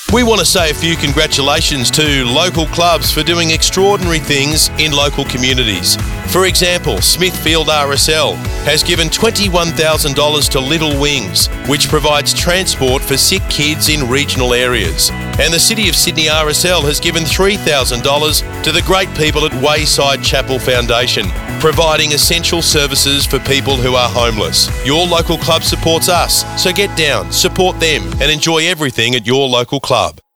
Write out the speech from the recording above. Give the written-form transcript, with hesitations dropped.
We want to say a few congratulations to local clubs for doing extraordinary things in local communities. For example, Smithfield RSL has given $21,000 to Little Wings, which provides transport for sick kids in regional areas. And the City of Sydney RSL has given $3,000 to the great people at Wayside Chapel Foundation, providing essential services for people who are homeless. Your local club supports us, so get down, support them, and enjoy everything at your local club.